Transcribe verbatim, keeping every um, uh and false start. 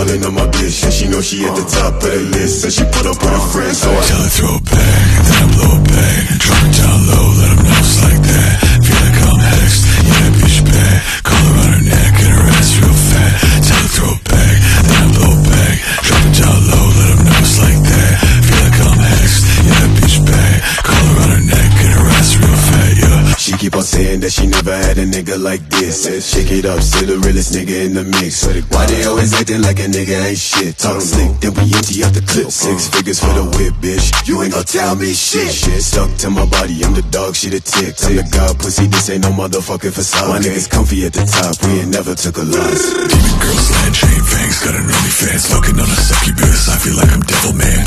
calling on my bitch, and she know she at the top of the list, and she put up with her friends. So I tell her throw it back, then I blow it back. Drop it down low, let them know it's like that. Feel like I'm hexed, yeah, that bitch bad. Call her on her neck and her ass real fat. Tell her throw it back, then I blow it back. Drop it down low, let them know it's like that. Feel like I'm hexed, yeah, that bitch bad. Call her on her neck and her ass real fat, yeah. She keep on saying that she never had a nigga like this. Says shake it up, still the realest nigga in the mix. Why they always acting like a nigga ain't shit? Talk slick, then we empty out the clip. Six figures for the whip, bitch. You ain't gon' tell me shit. Shit stuck to my body, I'm the dog, she the tick. I'm the god pussy, this ain't no motherfucking facade. My niggas comfy at the top, we ain't never took a loss. Demon girl, slide chain fangs, got an OnlyFans, fucking on a succubus. I feel like I'm devil man.